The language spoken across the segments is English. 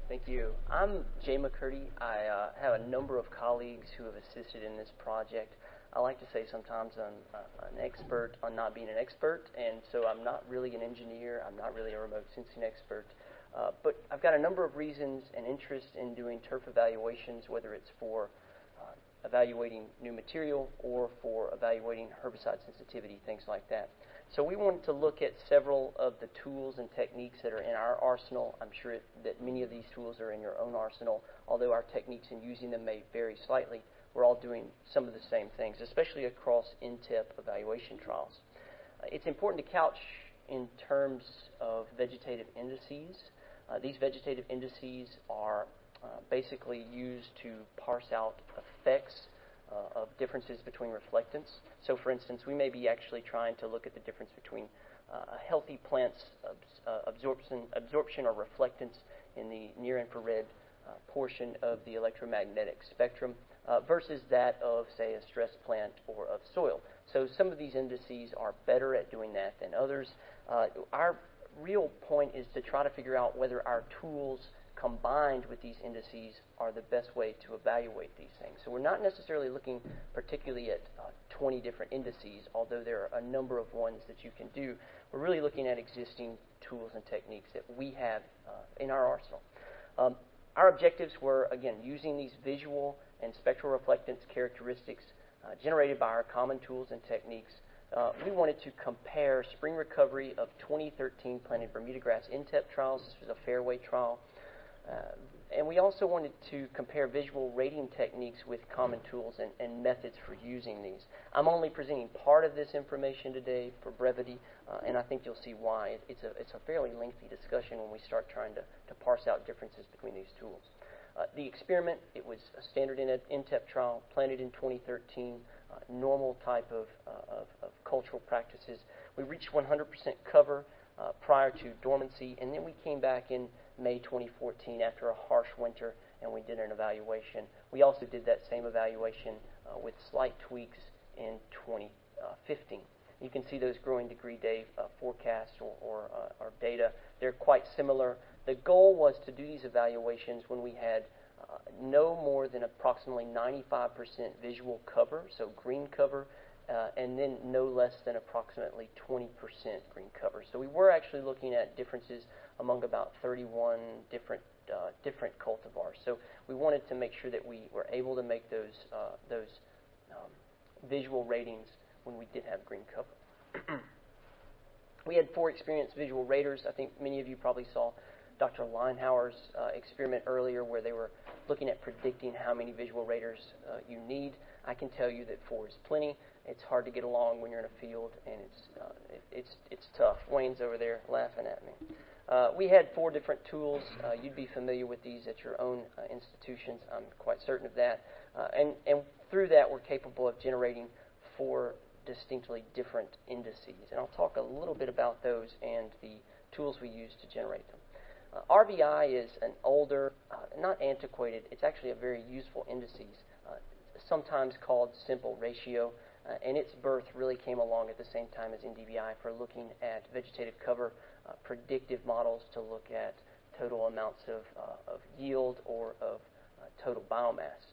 Thank you. I'm Jay McCurdy. I have a number of colleagues who have assisted in this project. I like to say sometimes I'm an expert on not being an expert, and so I'm not really an engineer. I'm not really a remote sensing expert. But I've got a number of reasons and interest in doing turf evaluations, whether it's for evaluating new material or for evaluating herbicide sensitivity, things like that. So we wanted to look at several of the tools and techniques that are in our arsenal. I'm sure that many of these tools are in your own arsenal, although our techniques in using them may vary slightly. We're all doing some of the same things, especially across NTEP evaluation trials. It's important to couch in terms of vegetative indices. These vegetative indices are basically used to parse out effects of differences between reflectance. So, for instance, we may be actually trying to look at the difference between a healthy plant's absorption or reflectance in the near-infrared portion of the electromagnetic spectrum versus that of, say, a stressed plant or of soil. So some of these indices are better at doing that than others. Our real point is to try to figure out whether our tools combined with these indices are the best way to evaluate these things. So we're not necessarily looking particularly at 20 different indices, although there are a number of ones that you can do. We're really looking at existing tools and techniques that we have in our arsenal. Our objectives were, again, using these visual and spectral reflectance characteristics generated by our common tools and techniques. We wanted to compare spring recovery of 2013 planted Bermuda grass NTEP trials. This was a fairway trial. And we also wanted to compare visual rating techniques with common tools and methods for using these. I'm only presenting part of this information today for brevity, and I think you'll see why. It's a fairly lengthy discussion when we start trying to parse out differences between these tools. The experiment, it was a standard NTEP trial, planted in 2013, normal type of cultural practices. We reached 100% cover prior to dormancy, and then we came back in May 2014 after a harsh winter, and we did an evaluation. We also did that same evaluation with slight tweaks in 2015. You can see those growing degree day forecasts or data. They're quite similar. The goal was to do these evaluations when we had no more than approximately 95% visual cover, so green cover, and then no less than approximately 20% green cover. So we were actually looking at differences among about 31 different cultivars. So we wanted to make sure that we were able to make those visual ratings when we did have green cover. We had 4 experienced visual raters. I think many of you probably saw Dr. Leinhauer's experiment earlier where they were looking at predicting how many visual raters you need. I can tell you that 4 is plenty. It's hard to get along when you're in a field, and it's tough. Wayne's over there laughing at me. We had 4 different tools. You'd be familiar with these at your own institutions. I'm quite certain of that. And through that, we're capable of generating 4 distinctly different indices. And I'll talk a little bit about those and the tools we use to generate them. RVI is an older, not antiquated, it's actually a very useful indices, sometimes called simple ratio, and its birth really came along at the same time as NDVI for looking at vegetative cover predictive models to look at total amounts of yield or of total biomass.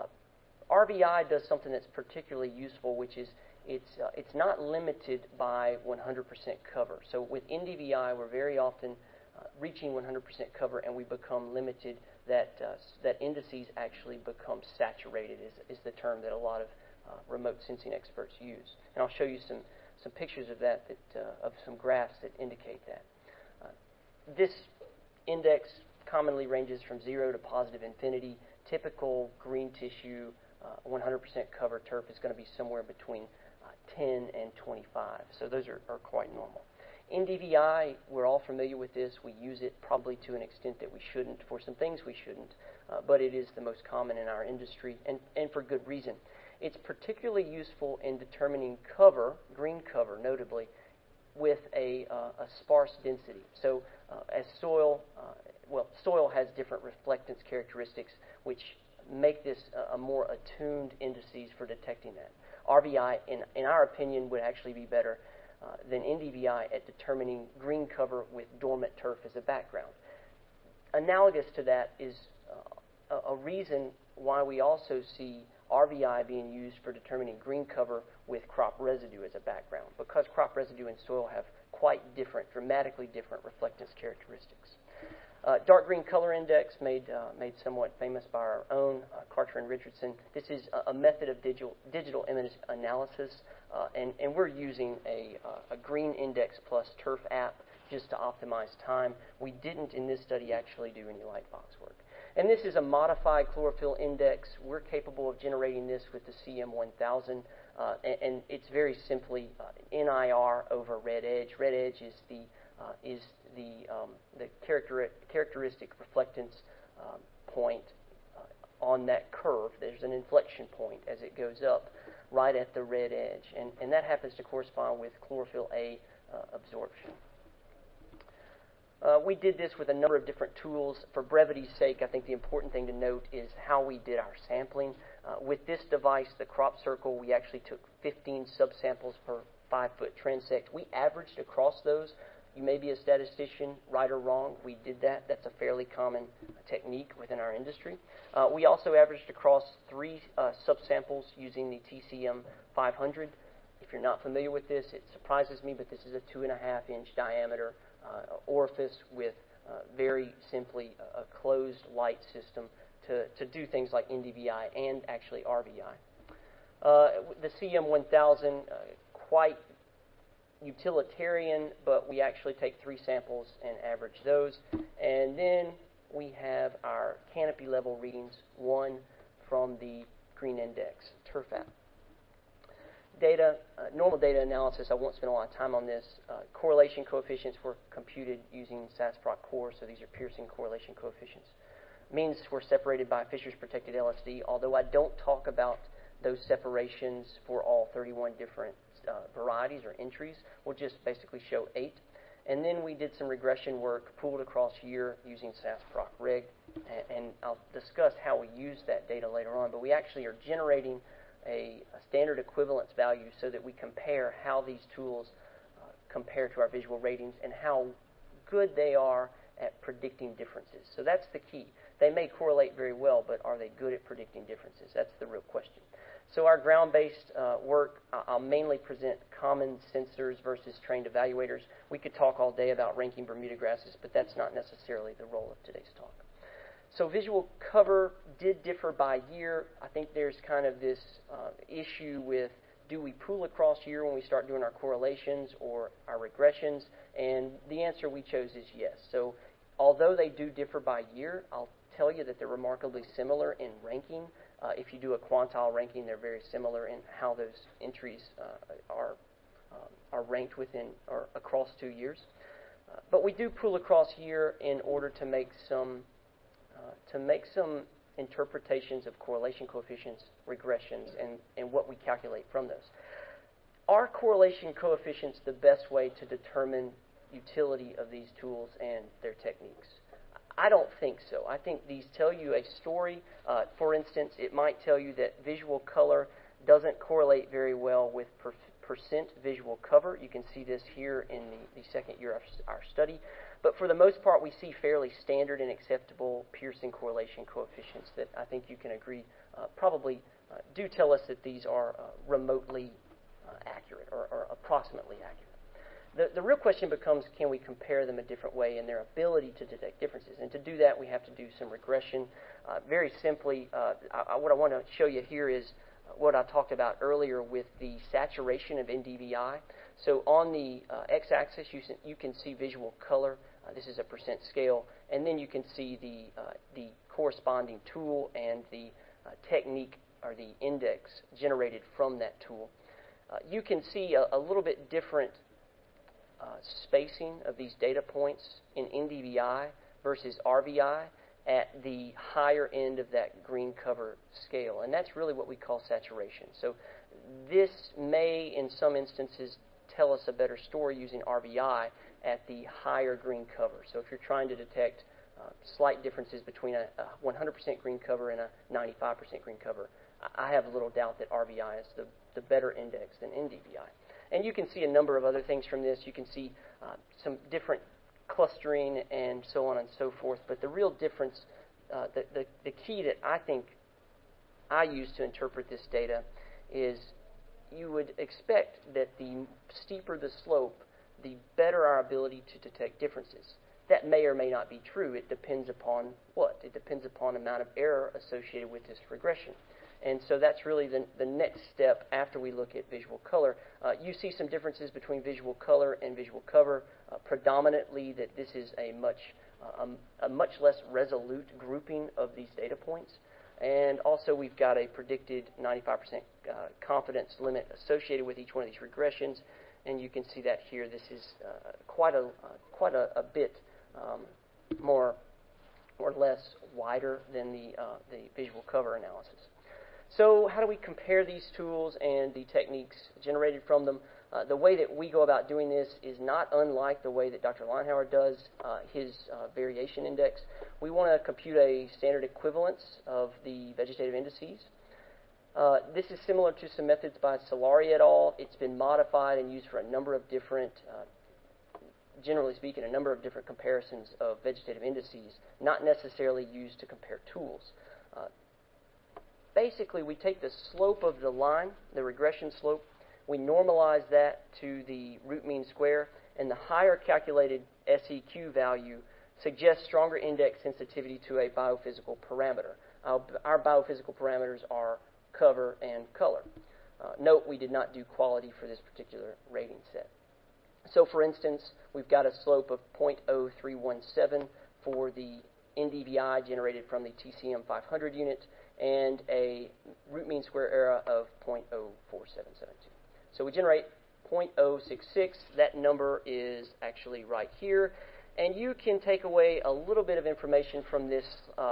RVI does something that's particularly useful, which is it's not limited by 100% cover. So with NDVI, we're very often reaching 100% cover, and we become limited. That indices actually become saturated is the term that a lot of remote sensing experts use. And I'll show you some pictures of that of some graphs that indicate that. This index commonly ranges from 0 to positive infinity. Typical green tissue 100% cover turf is going to be somewhere between 10 and 25. So those are quite normal. NDVI, we're all familiar with this. We use it probably to an extent that we shouldn't, for some things we shouldn't, but it is the most common in our industry, and for good reason. It's particularly useful in determining cover, green cover notably, with a sparse density. So as soil has different reflectance characteristics which make this a more attuned indices for detecting that. RVI, in our opinion, would actually be better than NDVI at determining green cover with dormant turf as a background. Analogous to that is a reason why we also see RVI being used for determining green cover with crop residue as a background, because crop residue and soil have quite different, dramatically different reflectance characteristics. Dark green color index, made somewhat famous by our own Karcher and Richardson. This is a method of digital image analysis, and we're using a green index plus turf app just to optimize time. We didn't in this study actually do any light box work. And this is a modified chlorophyll index. We're capable of generating this with the CM1000, and it's very simply NIR over red edge. Red edge is the characteristic reflectance point on that curve. There's an inflection point as it goes up right at the red edge, and that happens to correspond with chlorophyll A absorption. We did this with a number of different tools. For brevity's sake, I think the important thing to note is how we did our sampling. With this device, the crop circle, we actually took 15 subsamples per 5-foot transect. We averaged across those. You may be a statistician, right or wrong. We did that. That's a fairly common technique within our industry. We also averaged across 3 subsamples using the TCM 500. If you're not familiar with this, it surprises me, but this is a 2.5-inch diameter orifice with very simply a closed light system to do things like NDVI and actually RVI. The CM1000, quite utilitarian, but we actually take 3 samples and average those. And then we have our canopy level readings, one from the green index, turf app. Data, normal data analysis, I won't spend a lot of time on this. Correlation coefficients were computed using SAS-PROC core, so these are Pearson correlation coefficients. Means were separated by Fisher's protected LSD, although I don't talk about those separations for all 31 different varieties or entries. We'll just basically show 8. And then we did some regression work pooled across year using SAS-PROC reg, and I'll discuss how we use that data later on, but we actually are generating a standard equivalence value so that we compare how these tools compare to our visual ratings and how good they are at predicting differences. So that's the key. They may correlate very well, but are they good at predicting differences? That's the real question. So our ground-based work, I'll mainly present common sensors versus trained evaluators. We could talk all day about ranking Bermuda grasses, but that's not necessarily the role of today's talk. So visual cover did differ by year. I think there's kind of this issue with, do we pool across year when we start doing our correlations or our regressions? And the answer we chose is yes. So although they do differ by year, I'll tell you that they're remarkably similar in ranking. If you do a quantile ranking, they're very similar in how those entries are ranked within or across 2 years. But we do pool across year in order to make some interpretations of correlation coefficients, regressions, and what we calculate from those. Are correlation coefficients the best way to determine utility of these tools and their techniques? I don't think so. I think these tell you a story. For instance, it might tell you that visual color doesn't correlate very well with percent visual cover. You can see this here in the second year of our study. But for the most part, we see fairly standard and acceptable Pearson correlation coefficients that I think you can agree probably do tell us that these are remotely accurate or approximately accurate. The real question becomes, can we compare them a different way in their ability to detect differences? And to do that, we have to do some regression. Very simply, what I want to show you here is what I talked about earlier with the saturation of NDVI. So on the x-axis, you can see visual color. This is a percent scale. And then you can see the corresponding tool and the technique or the index generated from that tool. You can see a little bit different spacing of these data points in NDVI versus RVI at the higher end of that green cover scale. And that's really what we call saturation. So this may, in some instances, tell us a better story using RVI at the higher green cover. So if you're trying to detect slight differences between a 100% green cover and a 95% green cover, I have little doubt that RVI is the better index than NDVI. And you can see a number of other things from this. You can see some different clustering and so on and so forth. But the real difference, the key that I think I use to interpret this data is you would expect that the steeper the slope, the better our ability to detect differences. That may or may not be true. It depends upon what? It depends upon the amount of error associated with this regression. And so that's really the next step after we look at visual color. You see some differences between visual color and visual cover, predominantly that this is a much less resolute grouping of these data points. And also we've got a predicted 95% confidence limit associated with each one of these regressions. And you can see that here. This is quite a bit more or less wider than the visual cover analysis. So how do we compare these tools and the techniques generated from them? The way that we go about doing this is not unlike the way that Dr. Leinhauer does his variation index. We want to compute a standard equivalence of the vegetative indices. This is similar to some methods by Solari et al. It's been modified and used for a number of different, generally speaking, a number of different comparisons of vegetative indices, not necessarily used to compare tools. Basically, we take the slope of the line, the regression slope, we normalize that to the root mean square, and the higher calculated SEQ value suggests stronger index sensitivity to a biophysical parameter. Our biophysical parameters are cover and color. Note we did not do quality for this particular rating set. So for instance, we've got a slope of 0.0317 for the NDVI generated from the TCM 500 unit and a root mean square error of 0.04772. So we generate 0.066. That number is actually right here. And you can take away a little bit of information from this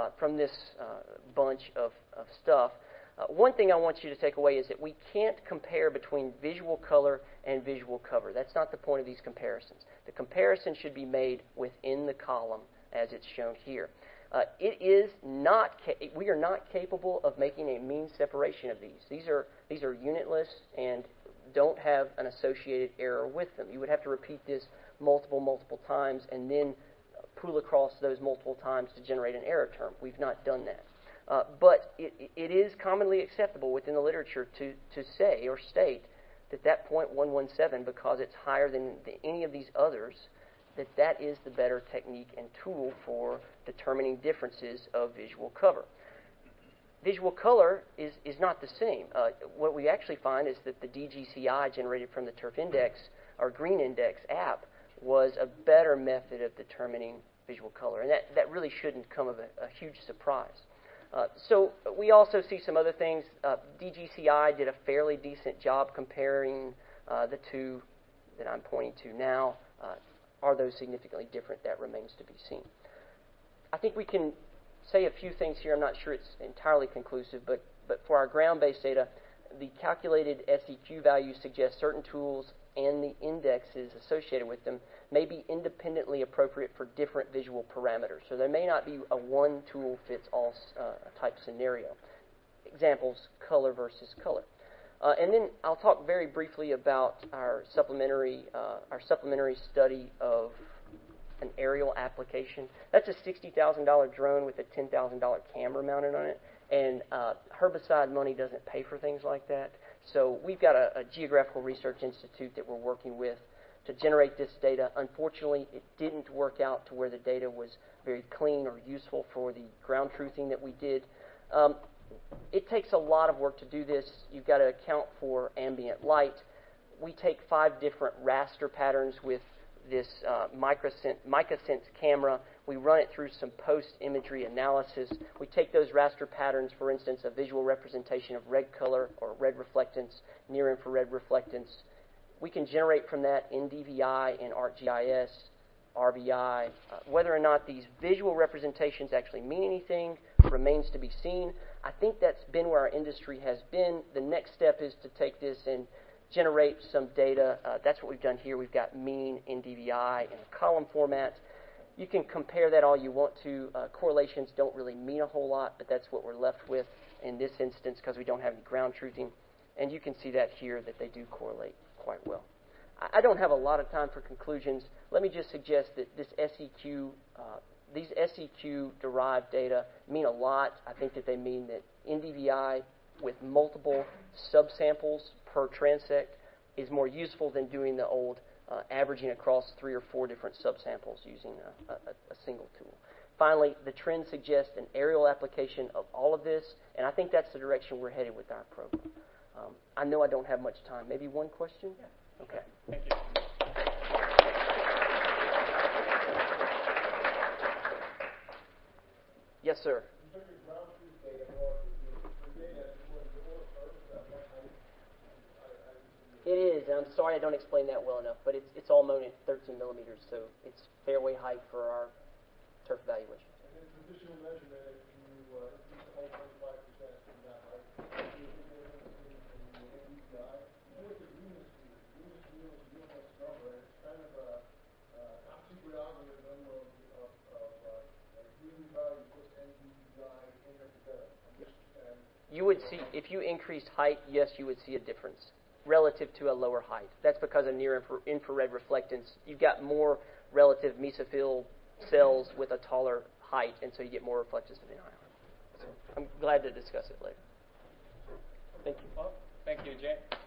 bunch of stuff. One thing I want you to take away is that we can't compare between visual color and visual cover. That's not the point of these comparisons. The comparison should be made within the column as it's shown here. We are not capable of making a mean separation of these. These are unitless and don't have an associated error with them. You would have to repeat this multiple times and then pool across those multiple times to generate an error term. We've not done that. But it is commonly acceptable within the literature to say or state that 0.117, because it's higher than any of these others, that is the better technique and tool for determining differences of visual cover. Visual color is not the same. What we actually find is that the DGCI generated from the Turf Index, or Green Index app, was a better method of determining visual color. And that really shouldn't come of a huge surprise. So we also see some other things. DGCI did a fairly decent job comparing the two that I'm pointing to now. Are those significantly different? That remains to be seen. I think we can say a few things here. I'm not sure it's entirely conclusive, but for our ground-based data, the calculated SEQ values suggest certain tools and the indexes associated with them may be independently appropriate for different visual parameters. So there may not be a one-tool-fits-all type scenario. Examples, color versus color. And then I'll talk very briefly about our supplementary study of an aerial application. That's a $60,000 drone with a $10,000 camera mounted on it, and herbicide money doesn't pay for things like that. So we've got a geographical research institute that we're working with to generate this data. Unfortunately, it didn't work out to where the data was very clean or useful for the ground truthing that we did. It takes a lot of work to do this. You've got to account for ambient light. We take 5 different raster patterns with this MicaSense camera. We run it through some post-imagery analysis. We take those raster patterns, for instance, a visual representation of red color or red reflectance, near-infrared reflectance. We can generate from that NDVI and ArcGIS, RVI. Whether or not these visual representations actually mean anything remains to be seen. I think that's been where our industry has been. The next step is to take this and generate some data. That's what we've done here. We've got mean, NDVI, in a column format. You can compare that all you want to. Correlations don't really mean a whole lot, but that's what we're left with in this instance because we don't have any ground truthing. And you can see that here that they do correlate quite well. I don't have a lot of time for conclusions. let me just suggest that this SEQ, these SEQ-derived data mean a lot. I think that they mean that NDVI with multiple subsamples per transect is more useful than doing the old averaging across 3 or 4 different subsamples using a single tool. Finally, the trend suggests an aerial application of all of this, and I think that's the direction we're headed with our program. I know I don't have much time. Maybe one question? Yeah. Okay. Thank you. Yes, sir. It is, and I'm sorry I don't explain that well enough, but it's all known at 13 millimeters, so it's fairway height for our turf evaluation. And then traditional measurement, if you increase the height 25% from that height, you get the difference in the NDVI. You look at Venus Wheel. Venus Wheel is a real nice number, and it's kind of a top secret algorithm of unit values plus NDVI came together. You would see, if you increased height, yes, you would see a difference relative to a lower height. That's because of near-infrared reflectance. You've got more relative mesophyll cells with a taller height, and so you get more reflectance of the ion. So I'm glad to discuss it later. Thank you. Well, thank you, Jay.